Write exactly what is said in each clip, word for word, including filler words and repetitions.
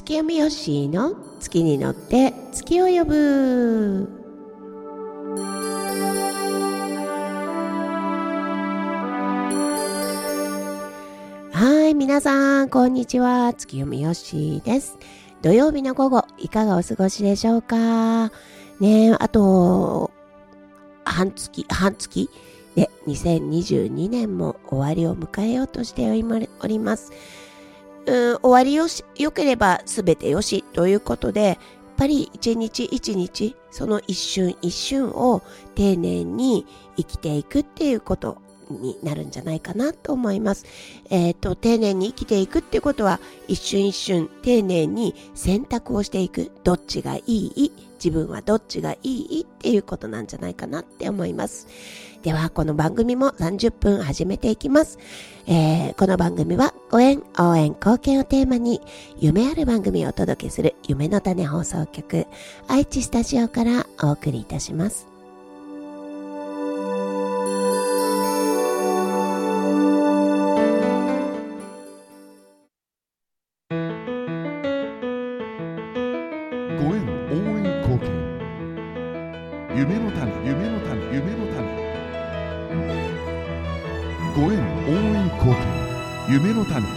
月読みよっしーの月に乗って月を呼ぶ。はい、皆さんこんにちは。月読みよっしーです。土曜日の午後いかがお過ごしでしょうかね。あと半月半月でにせんにじゅうにねんも終わりを迎えようとしております。うん、終わりよし、良ければすべてよしということで、やっぱり一日一日、その一瞬一瞬を丁寧に生きていくっていうことになるんじゃないかなと思います。えっと、丁寧に生きていくっていうことは、一瞬一瞬丁寧に選択をしていく。どっちがいい？自分はどっちがいい？っていうことなんじゃないかなって思います。では、この番組もさんじゅっぷん始めていきます。えー、この番組はご縁、応援、貢献をテーマに夢ある番組をお届けする夢の種放送局愛知スタジオからお送りいたします。 ご縁、応援、貢献、夢の種、夢の種、夢の種、ご縁、応援、貢献、夢の種。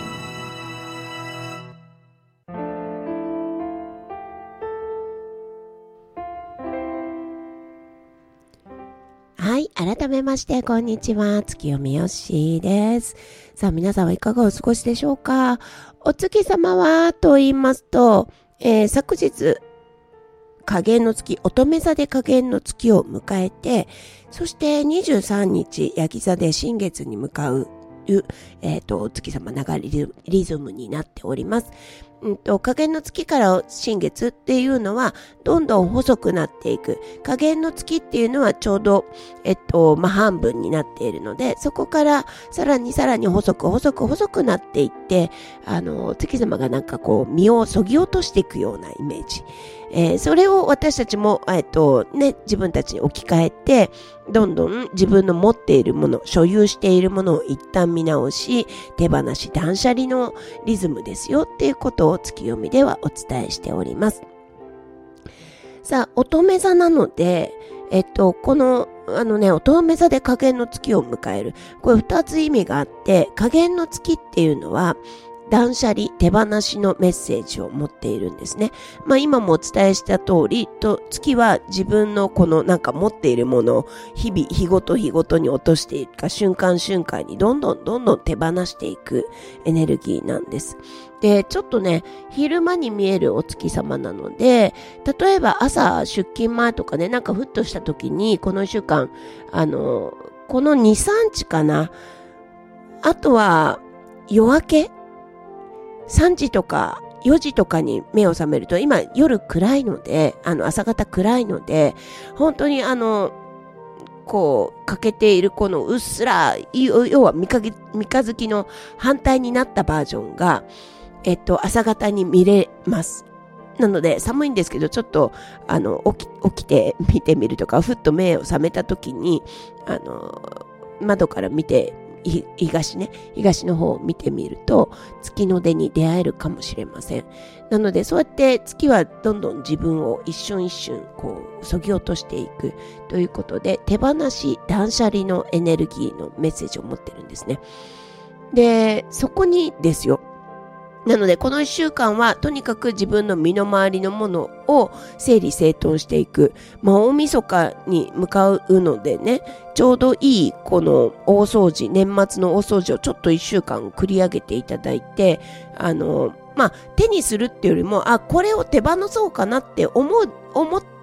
はい、改めましてこんにちは。月読みよっしーです。さあ、皆さんはいかがお過ごしでしょうか。お月様はと言いますと、えー、昨日下限の月、乙女座で下限の月を迎えて、そしてにじゅうさんにちヤギ座で新月に向かう、えっと、お月様流れリズムになっております。うんと、下限の月から新月っていうのはどんどん細くなっていく。下限の月っていうのはちょうど、えっと、まあ、半分になっているので、そこからさらにさらに細く細く細くなっていって、あの、月様がなんかこう、身をそぎ落としていくようなイメージ。えー、それを私たちも、えっと、ね、自分たちに置き換えて、どんどん自分の持っているもの、所有しているものを一旦見直し、手放し、断捨離のリズムですよっていうことを月読みではお伝えしております。さあ、乙女座なので、えっと、この、あのね、乙女座で下限の月を迎える。これ二つ意味があって、下限の月っていうのは、断捨離、手放しのメッセージを持っているんですね。まあ今もお伝えした通り、と月は自分のこのなんか持っているものを日々、日ごと日ごとに落としていくか、瞬間瞬間にどんどんどんどん手放していくエネルギーなんです。で、ちょっとね、昼間に見えるお月様なので、例えば朝出勤前とかね、なんかふっとした時に、このいっしゅうかん、あの、このに、さんにちかな、あとは夜明けさんじとかよじとかに目を覚めると、今夜暗いので、あの朝方暗いので、本当にあの、こう、欠けているこのうっすら、要は三日月の反対になったバージョンが、えっと、朝方に見れます。なので、寒いんですけど、ちょっと、あの、起き、起きて見てみるとか、ふっと目を覚めた時に、あの、窓から見て、東ね、東の方を見てみると月の出に出会えるかもしれません。なのでそうやって月はどんどん自分を一瞬一瞬こう削ぎ落としていくということで、手放し断捨離のエネルギーのメッセージを持ってるんですね。で、そこにですよ。なのでこの一週間はとにかく自分の身の回りのものを整理整頓していく。まあ大晦日に向かうのでね、ちょうどいいこの大掃除、年末の大掃除をちょっと一週間繰り上げていただいて、あの、まあ手にするっていうよりも、あ、これを手放そうかなって思う、思って、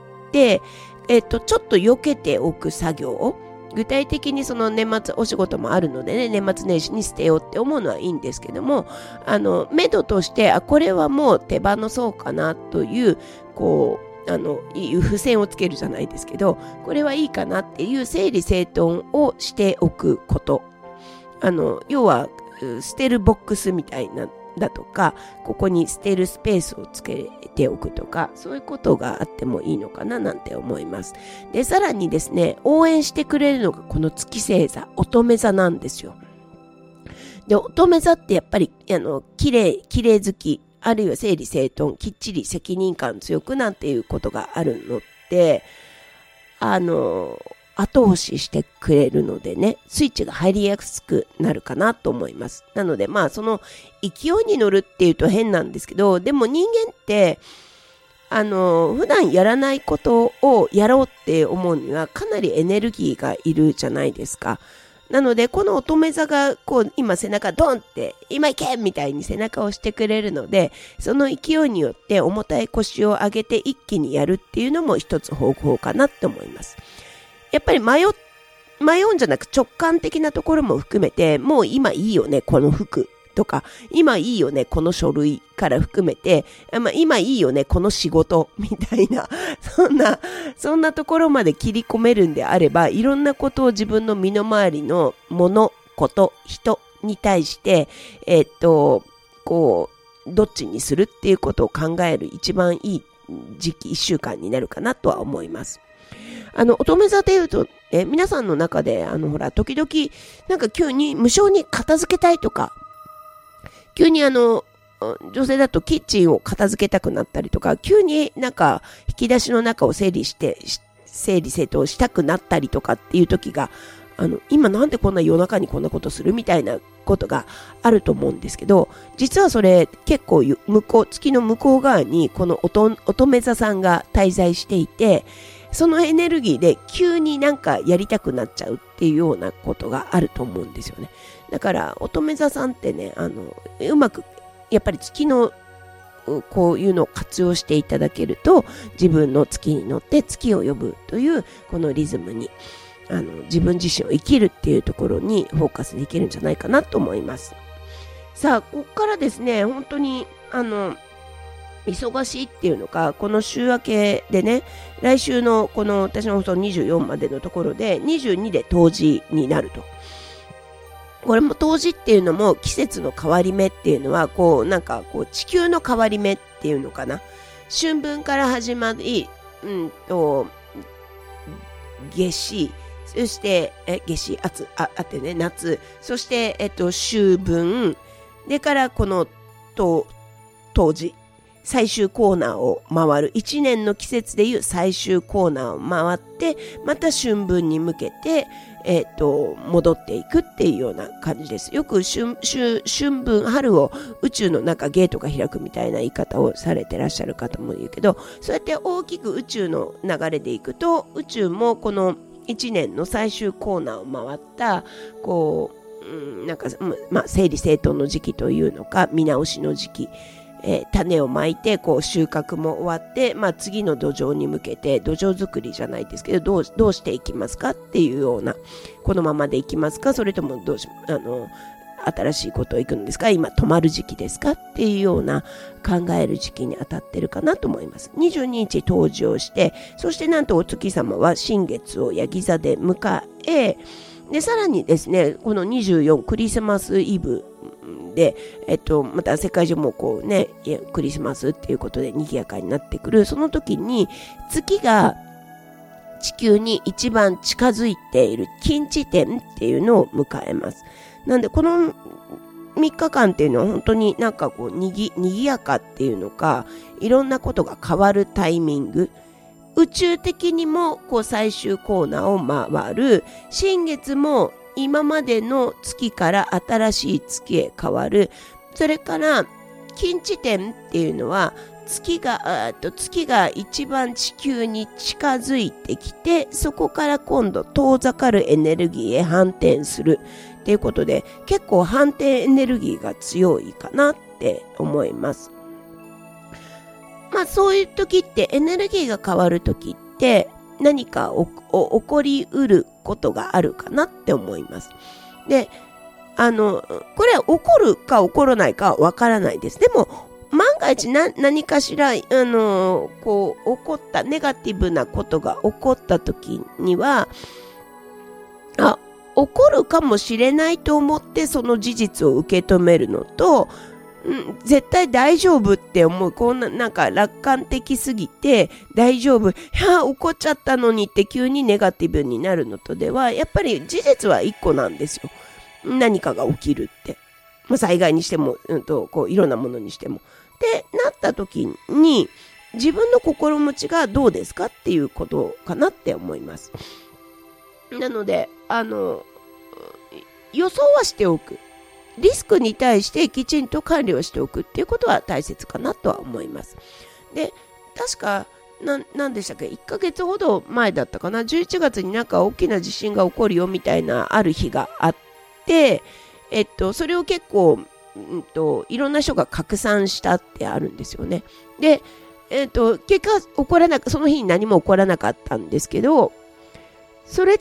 えっと、ちょっと避けておく作業を、具体的にその年末お仕事もあるのでね、年末年始に捨てようって思うのはいいんですけども、あの、目処として、あ、これはもう手放そうかなという、こう、あの、いう付箋をつけるじゃないですけど、これはいいかなっていう整理整頓をしておくこと。あの、要は、捨てるボックスみたいな、だとか、ここに捨てるスペースをつけておくとか、そういうことがあってもいいのかななんて思います。で、さらにですね、応援してくれるのがこの月星座、乙女座なんですよ。で、乙女座ってやっぱり、あの、綺麗、綺麗好き、 あるいは整理整頓、きっちり責任感強くなんていうことがあるのって、あの、後押ししてくれるのでね、スイッチが入りやすくなるかなと思います。なので、まあ、その勢いに乗るっていうと変なんですけど、でも人間って、あの、普段やらないことをやろうって思うにはかなりエネルギーがいるじゃないですか。なので、この乙女座が、こう、今背中ドンって、今行けみたいに背中を押してくれるので、その勢いによって重たい腰を上げて一気にやるっていうのも一つ方法かなって思います。やっぱり迷、迷うんじゃなく直感的なところも含めて、もう今いいよね、この服とか、今いいよね、この書類から含めて、まあ、今いいよね、この仕事みたいな、そんな、そんなところまで切り込めるんであれば、いろんなことを自分の身の回りのもの、こと、人に対して、えー、っと、こう、どっちにするっていうことを考える一番いい時期、一週間になるかなとは思います。あの、乙女座で言うと、え、皆さんの中で、あの、ほら、時々、なんか急に無償に片付けたいとか、急にあの、女性だとキッチンを片付けたくなったりとか、急になんか引き出しの中を整理して、整理整頓したくなったりとかっていう時が、あの、今なんでこんな夜中にこんなことするみたいなことがあると思うんですけど、実はそれ結構向こう、月の向こう側にこの乙女座さんが滞在していて、そのエネルギーで急になんかやりたくなっちゃうっていうようなことがあると思うんですよね。だから乙女座さんってね、あの、うまくやっぱり月のこういうのを活用していただけると、自分の月に乗って月を呼ぶというこのリズムに、あの、自分自身を生きるっていうところにフォーカスできるんじゃないかなと思います。さあ、ここからですね、本当にあの忙しいっていうのか、この週明けでね、来週のこの私の放送にじゅうよんまでのところでにじゅうにで冬至になると。これも冬至っていうのも季節の変わり目っていうのは、こうなんかこう地球の変わり目っていうのかな。春分から始まり、うんと、夏至、そして、え、夏至、あつ、あ、あってね、夏、そして、えっと、秋分、でからこの冬、冬至。最終コーナーを回る。一年の季節でいう最終コーナーを回って、また春分に向けて、えっと、戻っていくっていうような感じです。よく春、春、春分、春を宇宙の中ゲートが開くみたいな言い方をされてらっしゃる方もいるけど、そうやって大きく宇宙の流れでいくと、宇宙もこの一年の最終コーナーを回った、こう、うん、なんか、まあ、整理整頓の時期というのか、見直しの時期、えー、種をまいてこう収穫も終わって、まあ、次の土壌に向けて土壌作りじゃないですけど、どう、どうしていきますかっていうような、このままでいきますか、それともどうし、あの、新しいことをいくんですか、今止まる時期ですかっていうような考える時期に当たってるかなと思います。にじゅうににち冬至をして、そしてなんとお月様は新月をヤギ座で迎え、で、さらにですね、このにじゅうよんクリスマスイブで、えっと、また世界中もこうね、クリスマスっていうことで賑やかになってくる。その時に月が地球に一番近づいている近地点っていうのを迎えます。なんでこのみっかかんっていうのは本当になんかこうにぎ、にぎやかっていうのか、いろんなことが変わるタイミング。宇宙的にもこう最終コーナーを回る。新月も今までの月から新しい月へ変わる。それから近地点っていうのは月が、あと月が一番地球に近づいてきて、そこから今度遠ざかるエネルギーへ反転するっていうことで、結構反転エネルギーが強いかなって思います。まあそういう時ってエネルギーが変わる時って何か起こりうることがあるかなって思います。で、あの、これは起こるか起こらないかわからないです。でも万が一な何かしら、あの、こう起こったネガティブなことが起こった時には、あ、起こるかもしれないと思ってその事実を受け止めるのと、うん、絶対大丈夫って思う。こんな、なんか楽観的すぎて大丈夫。いや、起こっちゃったのにって急にネガティブになるのとでは、やっぱり事実は一個なんですよ。何かが起きるって。まあ、災害にしても、うんと、こう、いろんなものにしても。 ってなった時に自分の心持ちがどうですかっていうことかなって思います。なので、あの、予想はしておく。リスクに対してきちんと管理をしておくっていうことは大切かなとは思います。で、確か、な、なんでしたっけ、いっかげつほど前だったかな、じゅういちがつになんか大きな地震が起こるよみたいなある日があって、えっと、それを結構、うんと、いろんな人が拡散したってあるんですよね。で、えっと、結果起こらなく、その日に何も起こらなかったんですけど、それって、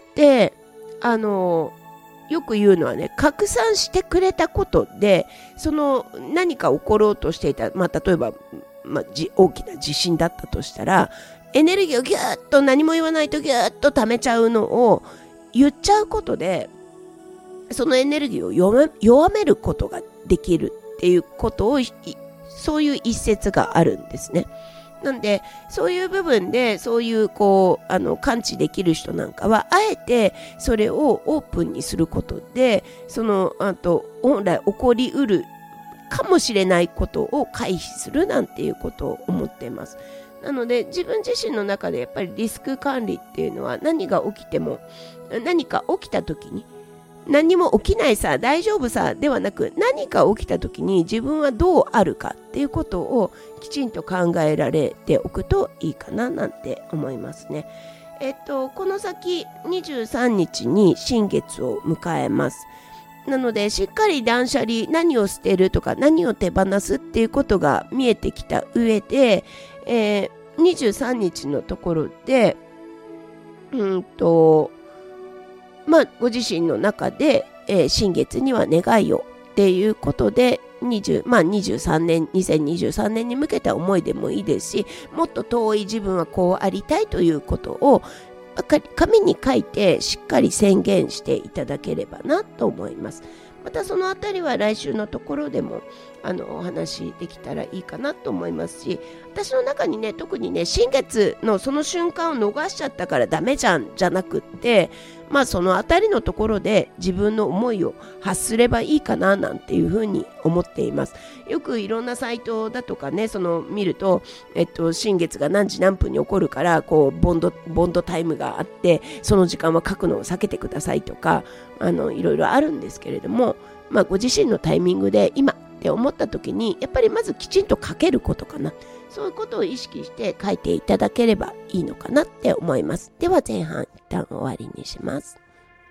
あの、よく言うのはね、拡散してくれたことで、その何か起ころうとしていた、まあ、例えば、まあ、じ大きな地震だったとしたら、エネルギーをギューッと何も言わないとギューッと溜めちゃうのを言っちゃうことで、そのエネルギーを弱め、弱めることができるっていうことを、そういう一節があるんですね。なんで、そういう部分で、そういう、こう、あの、感知できる人なんかは、あえて、それをオープンにすることで、その、あと、本来起こりうるかもしれないことを回避するなんていうことを思っています。なので、自分自身の中でやっぱりリスク管理っていうのは、何が起きても、何か起きた時に、何も起きないさ、大丈夫さではなく、何か起きた時に自分はどうあるかっていうことをきちんと考えられておくといいかななんて思いますね。えっと、この先にじゅうさんにちに新月を迎えます。なので、しっかり断捨離、何を捨てるとか何を手放すっていうことが見えてきた上で、えー、にじゅうさんにちのところで、うんと、まあ、ご自身の中で、えー、新月には願いをっていうことで、20まあ、にじゅうさんねん、にせんにじゅうさんねんに向けた思いでもいいですし、もっと遠い自分はこうありたいということを紙に書いてしっかり宣言していただければなと思います。またそのあたりは来週のところでもあのお話できたらいいかなと思いますし、私の中にね、特にね、新月のその瞬間を逃しちゃったからダメじゃんじゃなくって、まあそのあたりのところで自分の思いを発すればいいかななんていうふうに思っています。よくいろんなサイトだとかね、その見ると、えっと、新月が何時何分に起こるから、こう、ボンド、ボンドタイムがあって、その時間は書くのを避けてくださいとか、あの、いろいろあるんですけれども、まあご自身のタイミングで今って思った時に、やっぱりまずきちんと書けることかな。そういうことを意識して書いていただければいいのかなって思います。では前半一旦終わりにします。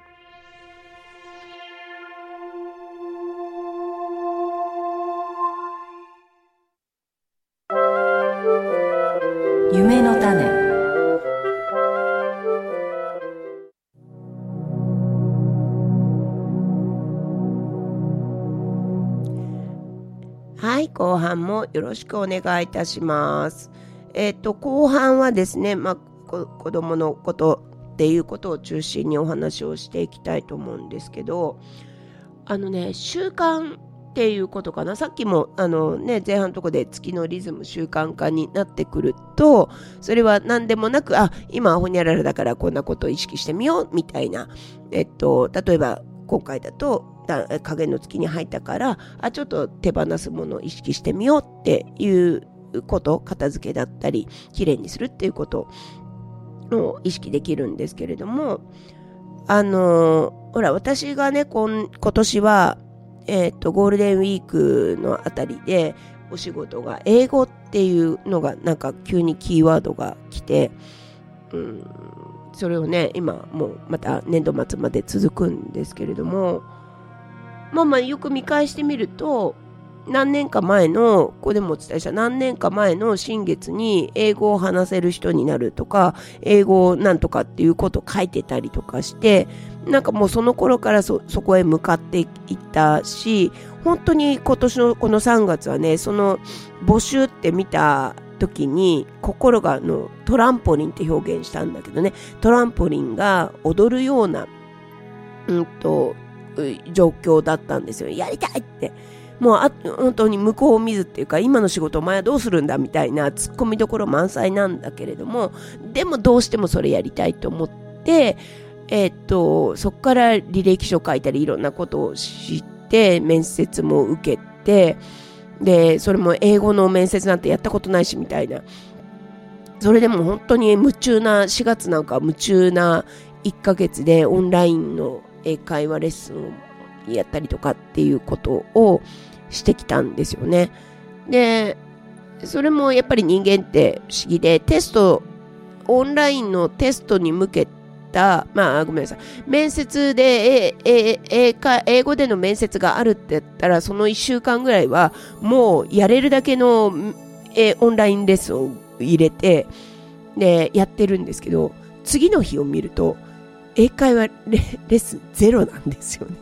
夢の種。 はい、後半もよろしくお願いいたします。えっと、後半はですね、まあ、子供のことっていうことを中心にお話をしていきたいと思うんですけど、あのね、習慣っていうことかな。さっきもあのね、前半のところで月のリズム習慣化になってくると、それは何でもなく、あ、今はほにゃららだからこんなことを意識してみようみたいな、えっと、例えば今回だと、影の月に入ったからあちょっと手放すものを意識してみようっていうこと、片付けだったりきれいにするっていうことを意識できるんですけれども、あのほら私がね今年は、えー、とゴールデンウィークのあたりでお仕事が英語っていうのがなんか急にキーワードが来て、うん、それをね今もうまた年度末まで続くんですけれども、まあまあよく見返してみると、何年か前の、ここでもお伝えした何年か前の新月に英語を話せる人になるとか、英語なんとかっていうことを書いてたりとかして、なんかもうその頃から そ, そこへ向かっていったし、本当に今年のこのさんがつはね、その募集って見た時に心がのトランポリンって表現したんだけどね、トランポリンが踊るような、うんと、状況だったんですよ。やりたいって。もうあ本当に向こうを見ずっていうか、今の仕事お前はどうするんだみたいな突っ込みどころ満載なんだけれども、でもどうしてもそれやりたいと思って、えー、っと、そこから履歴書書いたりいろんなことを知って、面接も受けて、 で、それも英語の面接なんてやったことないしみたいな。それでも本当に夢中な、しがつなんか夢中ないっかげつでオンラインの英会話レッスンをやったりとかっていうことをしてきたんですよね。で、それもやっぱり人間って不思議で、テスト、オンラインのテストに向けた、まあごめんなさい、面接で、えええか英語での面接があるって言ったら、そのいっしゅうかんぐらいはもうやれるだけのえオンラインレッスンを入れて、で、やってるんですけど、次の日を見ると、英会話 レ, レッスンゼロなんですよね。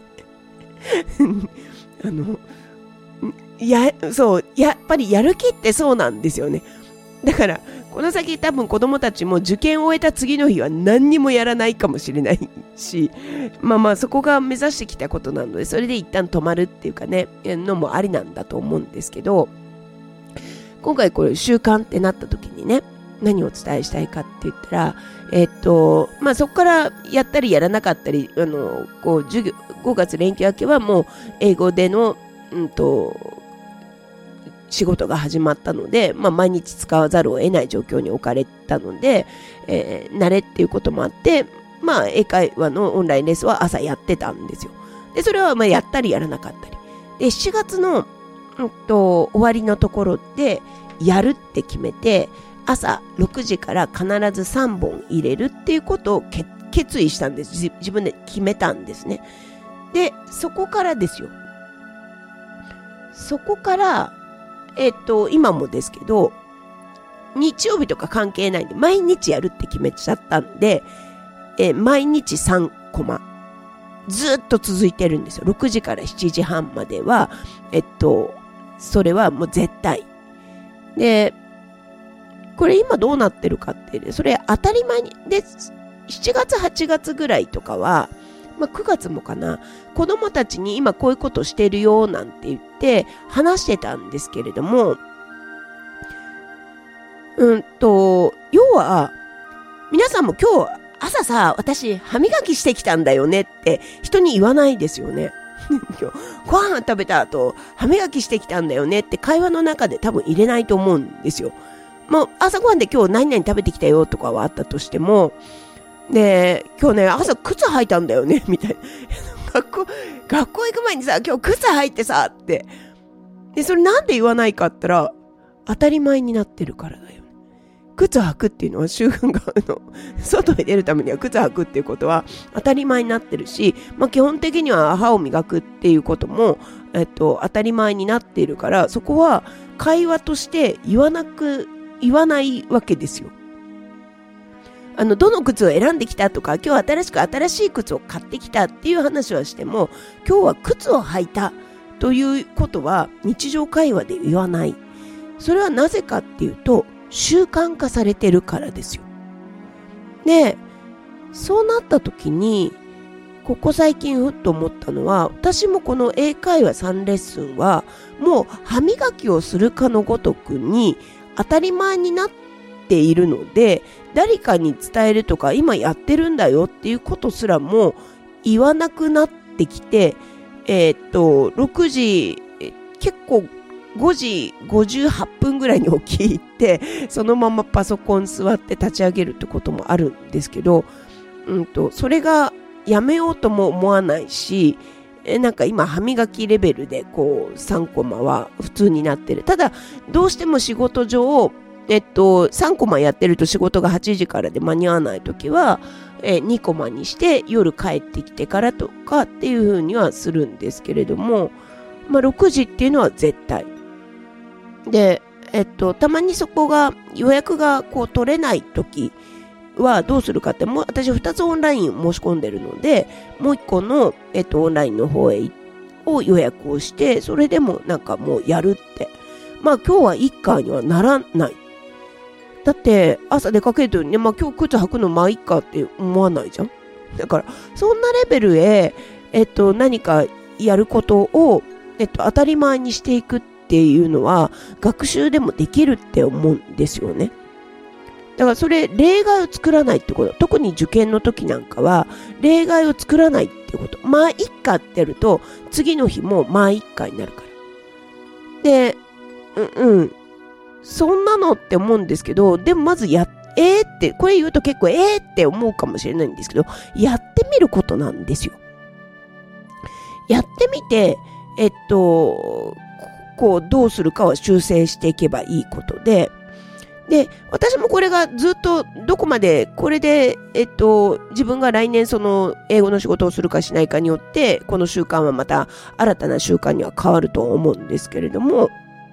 あの、や、そう、やっぱりやる気ってそうなんですよね。だから、この先多分子供たちも受験を終えた次の日は何にもやらないかもしれないし、まあまあそこが目指してきたことなので、それで一旦止まるっていうかね、のもありなんだと思うんですけど、今回これ習慣ってなった時にね、何をお伝えしたいかって言ったら、えっと、まあそこからやったりやらなかったり、あの、こう、授業、ごがつ連休明けはもう英語での、うんと、仕事が始まったので、まあ、毎日使わざるを得ない状況に置かれたので、えー、慣れっていうこともあって、まあ、英会話のオンラインレッスンは朝やってたんですよ。で、それはまあやったりやらなかったり。で、しちがつの、うんと、終わりのところで、やるって決めて、朝ろくじから必ずさんぼん入れるっていうことを決意したんです。自分で決めたんですね。で、そこからですよ。そこから、えっと、今もですけど、日曜日とか関係ないんで、毎日やるって決めちゃったんで、え毎日さんコマ、ずっと続いてるんですよ。ろくじからしちじはんまでは、えっと、それはもう絶対。で、これ今どうなってるかって、それ当たり前に、で、しちがつ、はちがつぐらいとかは、まあ、くがつもかな、子供たちに今こういうことしてるよなんて言って話してたんですけれども、うんと、要は、皆さんも今日朝さ、私歯磨きしてきたんだよねって人に言わないですよね。今日ご飯食べた後、歯磨きしてきたんだよねって会話の中で多分入れないと思うんですよ。もう朝ご飯で今日何々食べてきたよとかはあったとしても、で、今日ね、朝靴履いたんだよね、みたいな。学校、学校行く前にさ、今日靴履いてさ、って。で、それなんで言わないかって言ったら、当たり前になってるからだよね。靴履くっていうのは習慣が、あの、外へ出るためには靴履くっていうことは当たり前になってるし、まあ基本的には歯を磨くっていうことも、えっと、当たり前になっているから、そこは会話として言わなく、言わないわけですよ。あの、どの靴を選んできたとか、今日新しく新しい靴を買ってきたっていう話はしても、今日は靴を履いたということは日常会話で言わない。それはなぜかっていうと、習慣化されてるからですよ。で、そうなった時に、ここ最近ふっと思ったのは、私もこの英会話さんレッスンは、もう歯磨きをするかのごとくに当たり前になっているので、誰かに伝えるとか今やってるんだよっていうことすらも言わなくなってきて、えー、っとろくじ結構ごじごじゅうはっぷんぐらいに起きてそのままパソコン座って立ち上げるってこともあるんですけど、うんとそれがやめようとも思わないし、えなんか今歯磨きレベルでこうさんコマは普通になってる。ただどうしても仕事上えっと、さんコマやってると仕事がはちじからで間に合わないときは、えにコマにして夜帰ってきてからとかっていう風にはするんですけれども、まあろくじっていうのは絶対。で、えっと、たまにそこが予約がこう取れないときはどうするかって、もう私ふたつオンライン申し込んでるので、もういっこの、えっと、オンラインの方へを予約をして、それでもなんかもうやるって。まあ今日は一回にはならない。だって朝出かけるとね、まあ今日靴履くのまあいいかって思わないじゃん。だからそんなレベルへ、えっと何かやることを、えっと当たり前にしていくっていうのは学習でもできるって思うんですよね。だからそれ例外を作らないってこと。特に受験の時なんかは例外を作らないってこと。まあいっかってやると次の日もまあいっかになるから。で、 うん、うん、そんなのって思うんですけど、でもまずや、えーって、これ言うと結構えーって思うかもしれないんですけど、やってみることなんですよ。やってみて、えっと、こう、どうするかを修正していけばいいことで、で、私もこれがずっとどこまで、これで、えっと、自分が来年その英語の仕事をするかしないかによって、この習慣はまた新たな習慣には変わると思うんですけれども、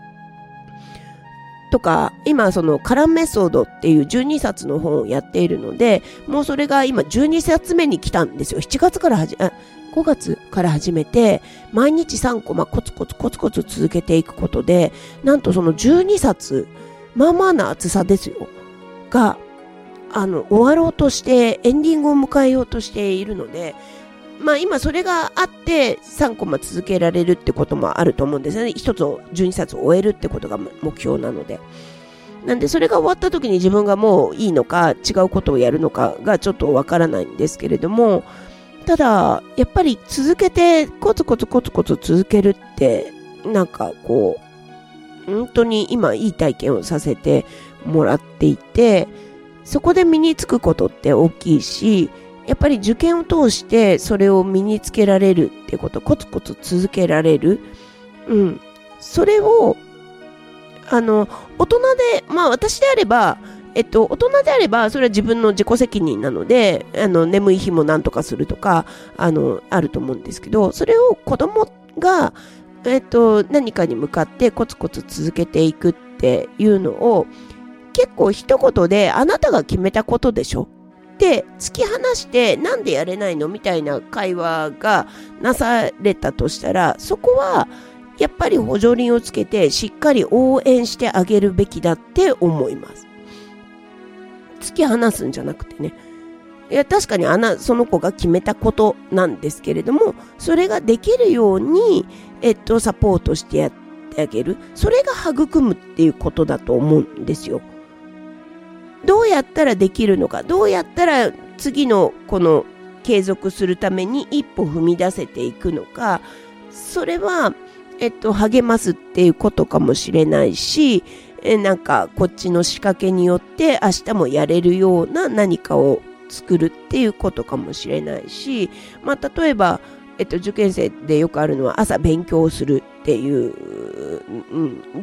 とか、今そのカランメソッドっていうじゅうにさつの本をやっているので、もうそれが今じゅうにさつめに来たんですよ。しちがつからはじ、あ、ごがつから始めて、毎日さんコマコツコツコツコツ続けていくことで、なんとそのじゅうにさつ、まあまあな厚さですよ。が、あの、終わろうとして、エンディングを迎えようとしているので、まあ今それがあってさんコマ続けられるってこともあると思うんですよね。一つをじゅうにさつを終えるってことが目標なので。なんでそれが終わった時に自分がもういいのか違うことをやるのかがちょっとわからないんですけれども、ただやっぱり続けてコツコツコツコツ続けるってなんかこう本当に今いい体験をさせてもらっていて、そこで身につくことって大きいし、やっぱり受験を通してそれを身につけられるってこと、コツコツ続けられる。うん。それを、あの、大人で、まあ私であれば、えっと、大人であれば、それは自分の自己責任なので、あの、眠い日もなんとかするとか、あの、あると思うんですけど、それを子供が、えっと、何かに向かってコツコツ続けていくっていうのを、結構一言で、あなたが決めたことでしょで突き放してなんでやれないのみたいな会話がなされたとしたら、そこはやっぱり補助輪をつけてしっかり応援してあげるべきだって思います。突き放すんじゃなくてね。いや確かにあなその子が決めたことなんですけれども、それができるようにえっとサポートしてやってあげる。それが育むっていうことだと思うんですよ。どうやったらできるのか、どうやったら次のこの継続するために一歩踏み出せていくのか、それは、えっと、励ますっていうことかもしれないし、えなんかこっちの仕掛けによって明日もやれるような何かを作るっていうことかもしれないし、まあ例えば、えっと、受験生でよくあるのは朝勉強するっていう、うん、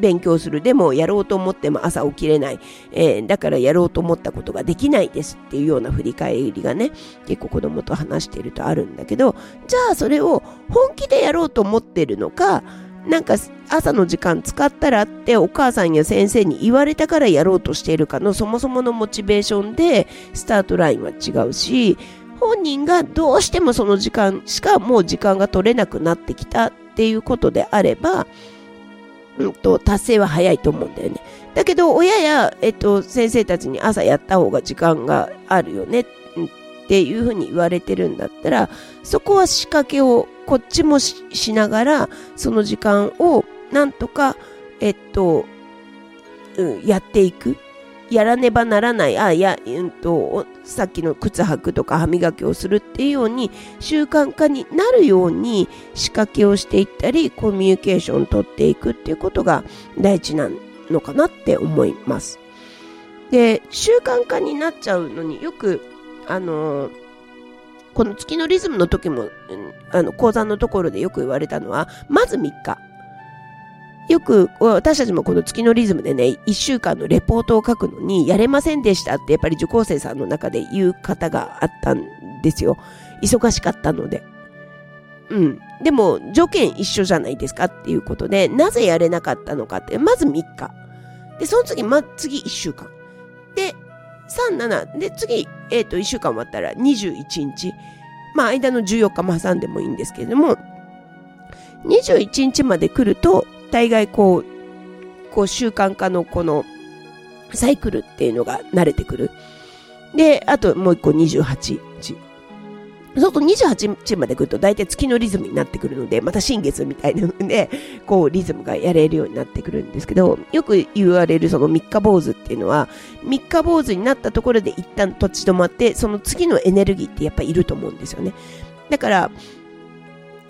勉強する。でもやろうと思っても朝起きれない。えー、だからやろうと思ったことができないですっていうような振り返りがね、結構子供と話しているとあるんだけど、じゃあそれを本気でやろうと思ってるのか、なんか朝の時間使ったらってお母さんや先生に言われたからやろうとしているかのそもそものモチベーションでスタートラインは違うし、本人がどうしてもその時間しかもう時間が取れなくなってきたっていうことであれば、うんと、達成は早いと思うんだよね。だけど親や、えっと、先生たちに朝やった方が時間があるよねっていうふうに言われてるんだったら、そこは仕掛けをこっちも し, しながらその時間をなんとか、えっと、うん、やっていく。やらねばならない、あ、いや、うんと、さっきの靴履くとか歯磨きをするっていうように習慣化になるように仕掛けをしていったり、コミュニケーションを取っていくっていうことが大事なのかなって思います。で、習慣化になっちゃうのによく、あのー、この月のリズムの時も、うん、あの、講座のところでよく言われたのは、まずみっか。よく私たちもこの月のリズムでね、いっしゅうかんのレポートを書くのにやれませんでしたってやっぱり受講生さんの中で言う方があったんですよ。忙しかったので。うん。でも条件一緒じゃないですかっていうことで、なぜやれなかったのかって、まずみっか。で、その次、ま、次いっしゅうかん。で、さん、なな。で、次、えっと、いっしゅうかん終わったらにじゅういちにち。まあ、間のじゅうよっかも挟んでもいいんですけれども、にじゅういちにちまで来ると、大概こう、こう習慣化のこのサイクルっていうのが慣れてくる。で、あともう一個にじゅうはちにち。そうするとにじゅうはちにちまで来ると大体月のリズムになってくるので、また新月みたいなので、こうリズムがやれるようになってくるんですけど、よく言われるその三日坊主っていうのは、三日坊主になったところで一旦立ち止まって、その次のエネルギーってやっぱいると思うんですよね。だから、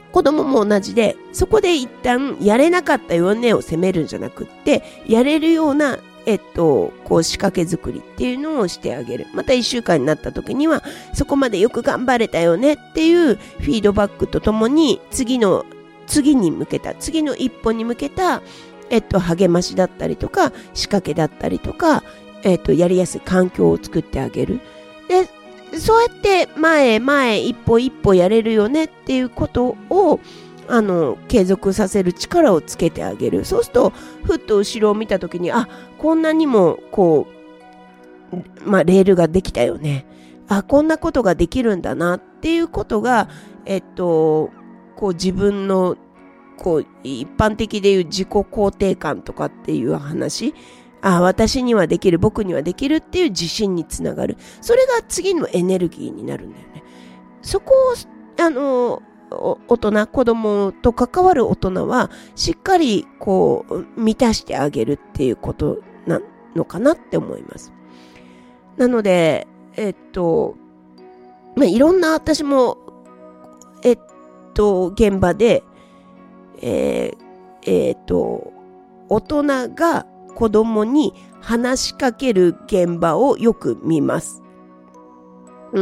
子供も同じで、そこで一旦やれなかったよねを責めるんじゃなくって、やれるような、えっと、こう仕掛け作りっていうのをしてあげる。また一週間になった時には、そこまでよく頑張れたよねっていうフィードバックとともに、次の、次に向けた、次の一歩に向けた、えっと、励ましだったりとか、仕掛けだったりとか、えっと、やりやすい環境を作ってあげる。で、そうやって前へ前へ一歩一歩やれるよねっていうことを、あの、継続させる力をつけてあげる。そうすると、ふっと後ろを見たときに、あ、こんなにも、こう、まあ、レールができたよね。あ、こんなことができるんだなっていうことが、えっと、こう自分の、こう、一般的でいう自己肯定感とかっていう話。あ、私にはできる、僕にはできるっていう自信につながる。それが次のエネルギーになるんだよね。そこを、あの、大人、子供と関わる大人は、しっかり、こう、満たしてあげるっていうことなのかなって思います。なので、えっと、まあ、いろんな私も、えっと、現場で、えー、えっと、大人が、子供に話しかける現場をよく見ます。うん。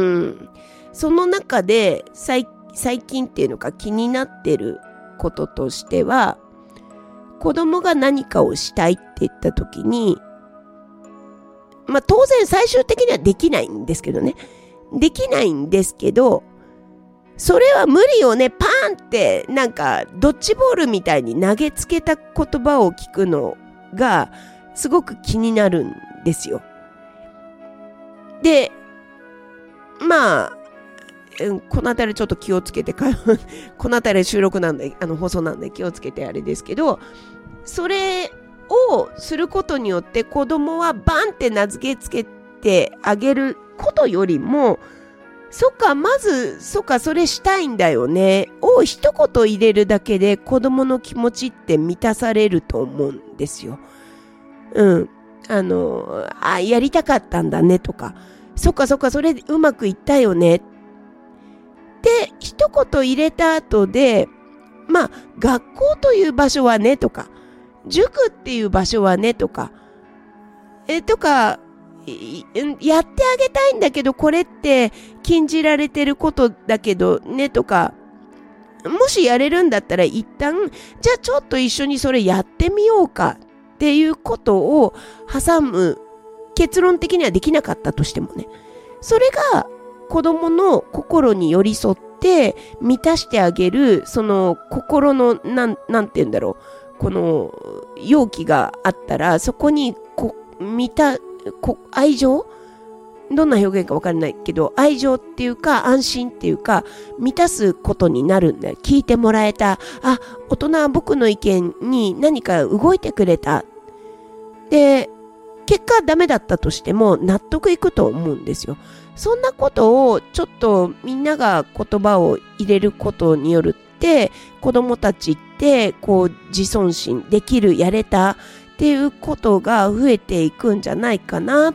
その中で最、最近っていうのか気になってることとしては、子供が何かをしたいって言った時に、まあ当然最終的にはできないんですけどね。できないんですけど、それは無理よね、パーンってなんかドッジボールみたいに投げつけた言葉を聞くのがすごく気になるんですよ。で、まあ、このあたりちょっと気をつけて、このあたり収録なんで、あの放送なんで気をつけてあれですけど、それをすることによって子供はバンって名付けつけてあげることよりも、そっか、まず、そっか、それしたいんだよね、を一言入れるだけで子供の気持ちって満たされると思うんですよ。うん。あの、あ、やりたかったんだねとか、そっかそっか、それうまくいったよね。で、一言入れた後で、まあ、学校という場所はねとか、塾っていう場所はねとか、え、とか、やってあげたいんだけど、これって禁じられてることだけどねとか、もしやれるんだったら一旦、じゃあちょっと一緒にそれやってみようかっていうことを挟む、結論的にはできなかったとしてもね、それが子供の心に寄り添って満たしてあげる、その心のなん、なんて言うんだろう、この容器があったら、そこにこ満たこ愛情、どんな表現か分からないけど、愛情っていうか安心っていうか満たすことになるんだよ。聞いてもらえた、あ、大人は僕の意見に何か動いてくれた。で、結果ダメだったとしても納得いくと思うんですよ。そんなことをちょっとみんなが言葉を入れることによるって子供たちってこう自尊心できる、やれたっていうことが増えていくんじゃないかなって、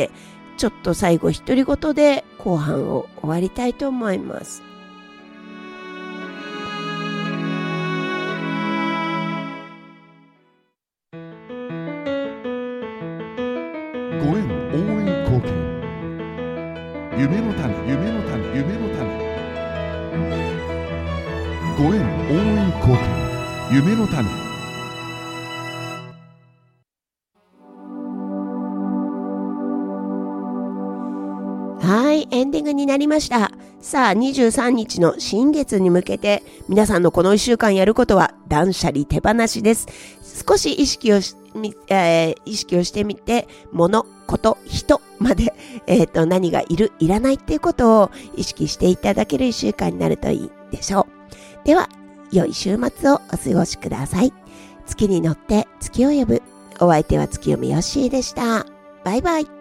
ちょっと最後独り言で後半を終わりたいと思います。 ご縁応援貢献、夢の種、夢の種、夢の種、ご縁応援貢献、夢の種。 はい、エンディングになりました。さあ、にじゅうさんにちの新月に向けて、皆さんのこのいっしゅうかんやることは断捨離手放しです。少し意識をし、えー、意識をしてみて、物、こと、人まで、えっと、何がいる、いらないっていうことを意識していただけるいっしゅうかんになるといいでしょう。では、良い週末をお過ごしください。月に乗って月を呼ぶ。お相手は月読みよっしーでした。バイバイ。